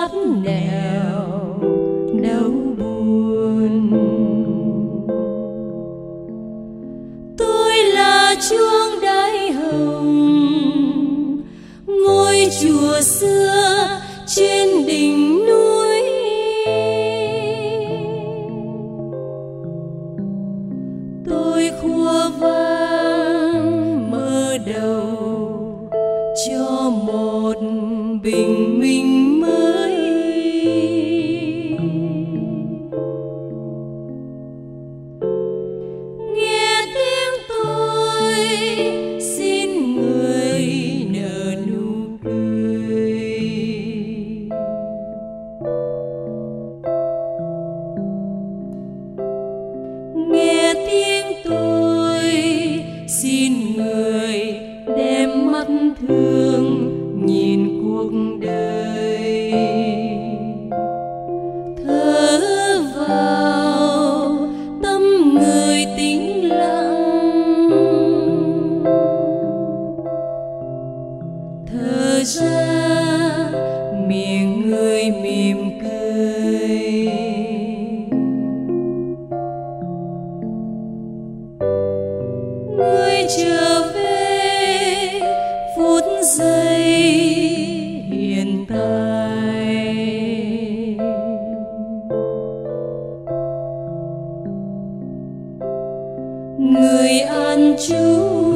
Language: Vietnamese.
thoát nẻo đau buồn. Tôi là chuông đai hồng, ngôi chùa xưa trên đỉnh núi. Tôi khua vang mơ đầu cho một bình minh mới. Nghe tiếng tôi xin người nở nụ cười. Nghe tiếng tôi xin người đem mắt thương nhìn cuộc đời. Thở vào tâm người tĩnh lặng, thở ra miệng người mỉm cười. Người trở về phút giây hiện tại. Người an trú